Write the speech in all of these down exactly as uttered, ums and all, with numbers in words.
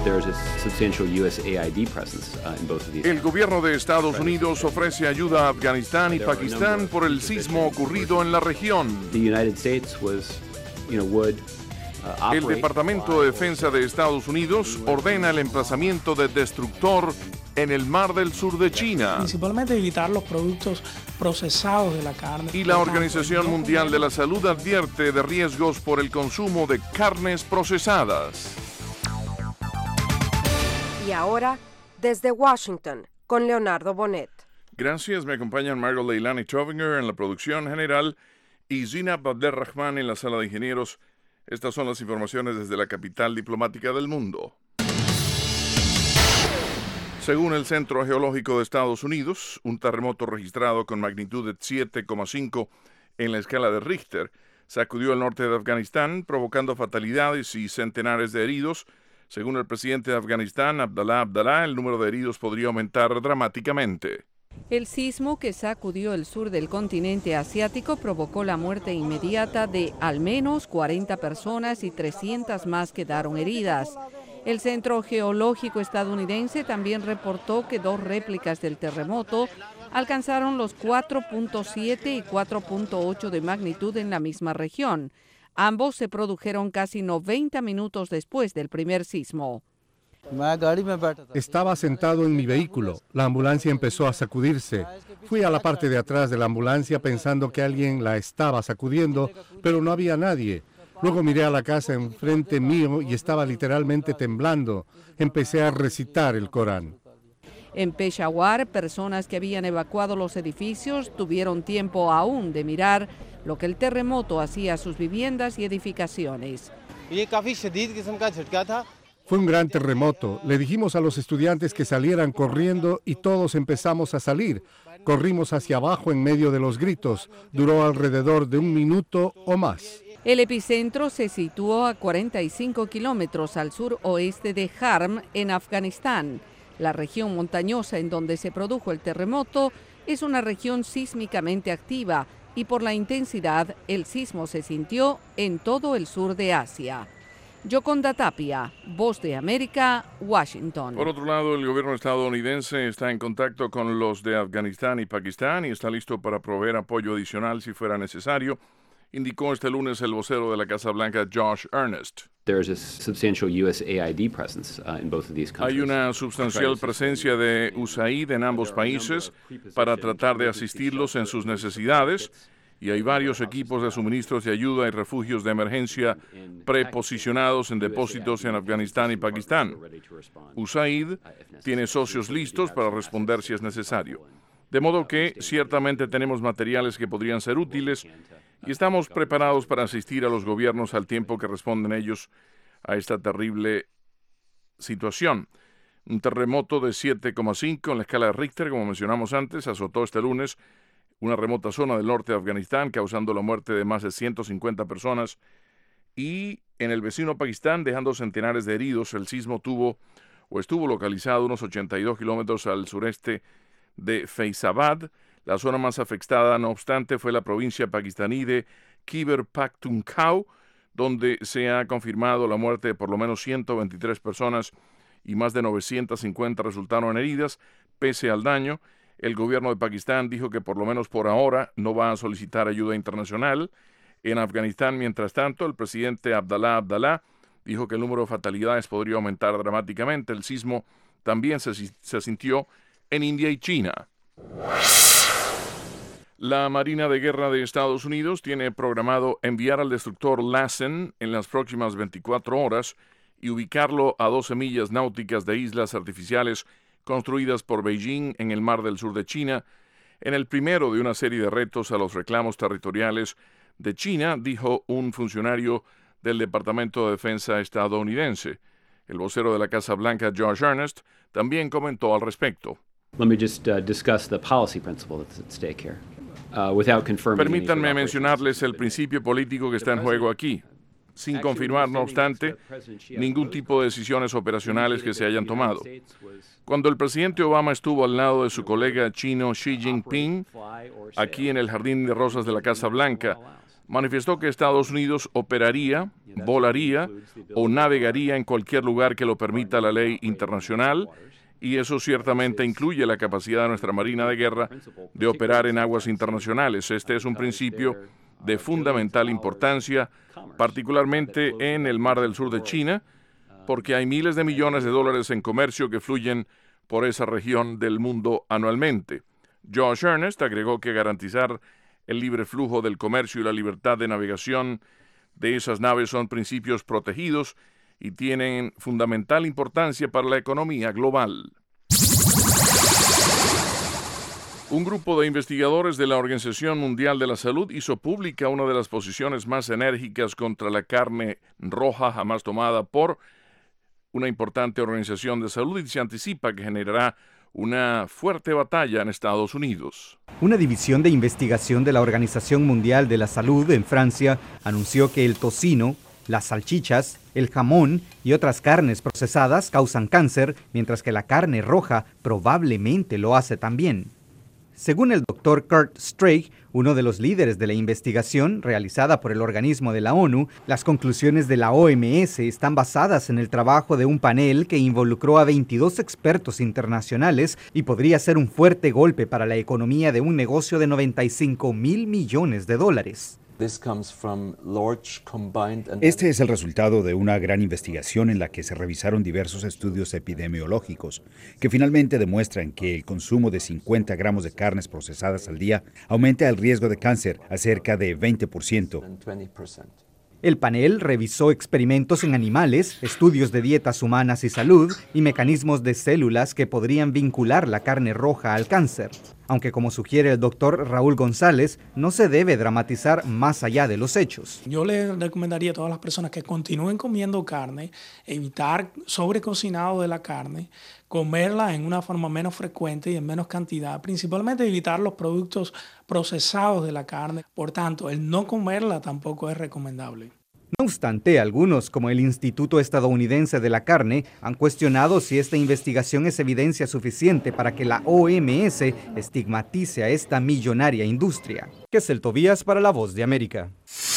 El gobierno de Estados Unidos ofrece ayuda a Afganistán y Pakistán por el sismo ocurrido en la región. El Departamento de Defensa de Estados Unidos ordena el emplazamiento de destructor en el Mar del Sur de China. Principalmente evitar los productos procesados de la carne. Y la Organización Mundial de la Salud advierte de riesgos por el consumo de carnes procesadas. Y ahora, desde Washington, con Leonardo Bonet. Gracias, me acompañan Margot Leilani Trovinger en la producción general y Zinab Abderrahman en la sala de ingenieros. Estas son las informaciones desde la capital diplomática del mundo. Según el Centro Geológico de Estados Unidos, un terremoto registrado con magnitud de siete coma cinco en la escala de Richter sacudió el norte de Afganistán, provocando fatalidades y centenares de heridos. Según el presidente de Afganistán, Abdallah Abdallah, el número de heridos podría aumentar dramáticamente. El sismo que sacudió el sur del continente asiático provocó la muerte inmediata de al menos cuarenta personas y trescientas más quedaron heridas. El Centro Geológico estadounidense también reportó que dos réplicas del terremoto alcanzaron los cuatro punto siete y cuatro punto ocho de magnitud en la misma región. Ambos se produjeron casi noventa minutos después del primer sismo. Estaba sentado en mi vehículo. La ambulancia empezó a sacudirse. Fui a la parte de atrás de la ambulancia pensando que alguien la estaba sacudiendo, pero no había nadie. Luego miré a la casa enfrente mío y estaba literalmente temblando. Empecé a recitar el Corán. En Peshawar, personas que habían evacuado los edificios tuvieron tiempo aún de mirar lo que el terremoto hacía a sus viviendas y edificaciones. Fue un gran terremoto. Le dijimos a los estudiantes que salieran corriendo y todos empezamos a salir. Corrimos hacia abajo en medio de los gritos. Duró alrededor de un minuto o más. El epicentro se situó a cuarenta y cinco kilómetros al suroeste de Harm, en Afganistán. La región montañosa en donde se produjo el terremoto es una región sísmicamente activa y por la intensidad el sismo se sintió en todo el sur de Asia. Yoconda Tapia, Voz de América, Washington. Por otro lado, el gobierno estadounidense está en contacto con los de Afganistán y Pakistán y está listo para proveer apoyo adicional si fuera necesario, indicó este lunes el vocero de la Casa Blanca, Josh Earnest. Hay una sustancial presencia de U S A I D en ambos países para tratar de asistirlos en sus necesidades y hay varios equipos de suministros de ayuda y refugios de emergencia preposicionados en depósitos en Afganistán y Pakistán. U S A I D tiene socios listos para responder si es necesario. De modo que ciertamente tenemos materiales que podrían ser útiles y estamos preparados para asistir a los gobiernos al tiempo que responden ellos a esta terrible situación. Un terremoto de siete coma cinco en la escala de Richter, como mencionamos antes, azotó este lunes una remota zona del norte de Afganistán, causando la muerte de más de ciento cincuenta personas, y en el vecino Pakistán, dejando centenares de heridos. El sismo tuvo o estuvo localizado unos ochenta y dos kilómetros al sureste de Faizabad. La zona más afectada, no obstante, fue la provincia pakistaní de Khyber Pakhtunkhwa, donde se ha confirmado la muerte de por lo menos ciento veintitrés personas y más de novecientas cincuenta resultaron heridas. Pese al daño, el gobierno de Pakistán dijo que por lo menos por ahora no va a solicitar ayuda internacional. En Afganistán, mientras tanto, el presidente Abdallah Abdallah dijo que el número de fatalidades podría aumentar dramáticamente. El sismo también se, se sintió en India y China. La Marina de Guerra de Estados Unidos tiene programado enviar al destructor Lassen en las próximas veinticuatro horas y ubicarlo a doce millas náuticas de islas artificiales construidas por Beijing en el Mar del Sur de China, en el primero de una serie de retos a los reclamos territoriales de China, dijo un funcionario del Departamento de Defensa estadounidense. El vocero de la Casa Blanca, Josh Earnest, también comentó al respecto. Let me just uh, discuss the policy principle that's at stake here. Uh, without confirming Permítanme mencionarles el principio político que está en juego aquí, sin confirmar, no obstante, ningún tipo de decisiones operacionales que se hayan tomado. Cuando el presidente Obama estuvo al lado de su colega chino Xi Jinping, aquí en el Jardín de Rosas de la Casa Blanca, manifestó que Estados Unidos operaría, volaría o navegaría en cualquier lugar que lo permita la ley internacional, y eso ciertamente incluye la capacidad de nuestra Marina de Guerra de operar en aguas internacionales. Este es un principio de fundamental importancia, particularmente en el Mar del Sur de China, porque hay miles de millones de dólares en comercio que fluyen por esa región del mundo anualmente. Josh Earnest agregó que garantizar el libre flujo del comercio y la libertad de navegación de esas naves son principios protegidos y tienen fundamental importancia para la economía global. Un grupo de investigadores de la Organización Mundial de la Salud hizo pública una de las posiciones más enérgicas contra la carne roja jamás tomada por una importante organización de salud, y se anticipa que generará una fuerte batalla en Estados Unidos. Una división de investigación de la Organización Mundial de la Salud en Francia anunció que el tocino, las salchichas, el jamón y otras carnes procesadas causan cáncer, mientras que la carne roja probablemente lo hace también. Según el doctor Kurt Streich, uno de los líderes de la investigación realizada por el organismo de la ONU, las conclusiones de la O M S están basadas en el trabajo de un panel que involucró a veintidós expertos internacionales y podría ser un fuerte golpe para la economía de un negocio de noventa y cinco mil millones de dólares. Este es el resultado de una gran investigación en la que se revisaron diversos estudios epidemiológicos que finalmente demuestran que el consumo de cincuenta gramos de carnes procesadas al día aumenta el riesgo de cáncer a cerca de veinte por ciento. El panel revisó experimentos en animales, estudios de dietas humanas y salud y mecanismos de células que podrían vincular la carne roja al cáncer. Aunque, como sugiere el doctor Raúl González, no se debe dramatizar más allá de los hechos. Yo le recomendaría a todas las personas que continúen comiendo carne, evitar sobrecocinado de la carne, comerla en una forma menos frecuente y en menos cantidad, principalmente evitar los productos procesados de la carne. Por tanto, el no comerla tampoco es recomendable. No obstante, algunos, como el Instituto Estadounidense de la Carne, han cuestionado si esta investigación es evidencia suficiente para que la O M S estigmatice a esta millonaria industria. Kessel Tobías para La Voz de América.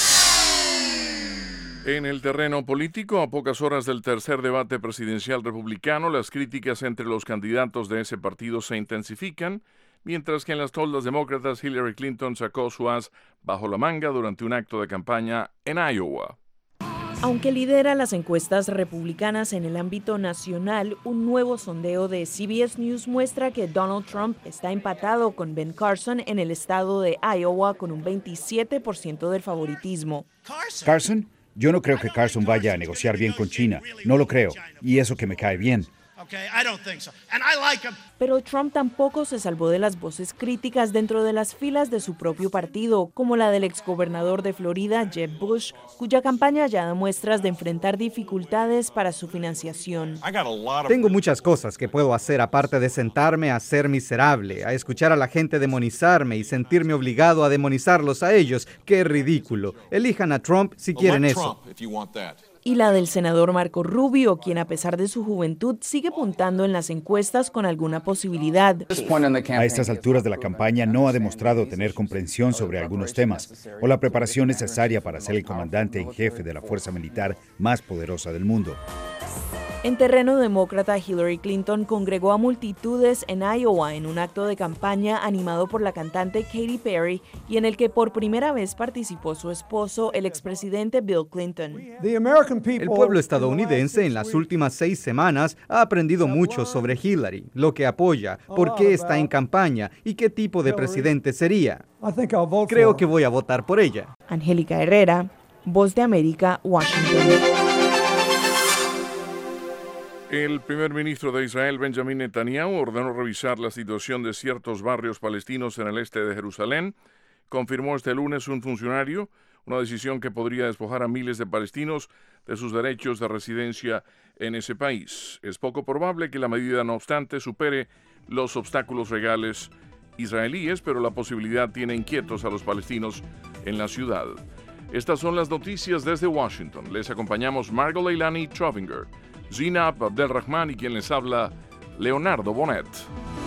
En el terreno político, a pocas horas del tercer debate presidencial republicano, las críticas entre los candidatos de ese partido se intensifican, mientras que en las toldas demócratas Hillary Clinton sacó su as bajo la manga durante un acto de campaña en Iowa. Aunque lidera las encuestas republicanas en el ámbito nacional, un nuevo sondeo de C B S News muestra que Donald Trump está empatado con Ben Carson en el estado de Iowa con un veintisiete por ciento del favoritismo. ¿Carson? Yo no creo que Carson vaya a negociar bien con China. No lo creo. Y eso que me cae bien. Pero Trump tampoco se salvó de las voces críticas dentro de las filas de su propio partido, como la del exgobernador de Florida, Jeb Bush, cuya campaña ya da muestras de enfrentar dificultades para su financiación. Tengo muchas cosas que puedo hacer aparte de sentarme a ser miserable, a escuchar a la gente demonizarme y sentirme obligado a demonizarlos a ellos. ¡Qué ridículo! Elijan a Trump si quieren eso. Y la del senador Marco Rubio, quien a pesar de su juventud sigue puntando en las encuestas con alguna posibilidad. A estas alturas de la campaña no ha demostrado tener comprensión sobre algunos temas o la preparación necesaria para ser el comandante en jefe de la fuerza militar más poderosa del mundo. En terreno demócrata, Hillary Clinton congregó a multitudes en Iowa en un acto de campaña animado por la cantante Katy Perry y en el que por primera vez participó su esposo, el expresidente Bill Clinton. El pueblo estadounidense en las últimas seis semanas ha aprendido mucho sobre Hillary, lo que apoya, por qué está en campaña y qué tipo de presidente sería. Creo que voy a votar por ella. Angélica Herrera, Voz de América, Washington. El primer ministro de Israel, Benjamin Netanyahu, ordenó revisar la situación de ciertos barrios palestinos en el este de Jerusalén. Confirmó este lunes un funcionario, una decisión que podría despojar a miles de palestinos de sus derechos de residencia en ese país. Es poco probable que la medida, no obstante, supere los obstáculos legales israelíes, pero la posibilidad tiene inquietos a los palestinos en la ciudad. Estas son las noticias desde Washington. Les acompañamos Margot Leilani Trovinger, Zinab Abdelrahman y quien les habla, Leonardo Bonet.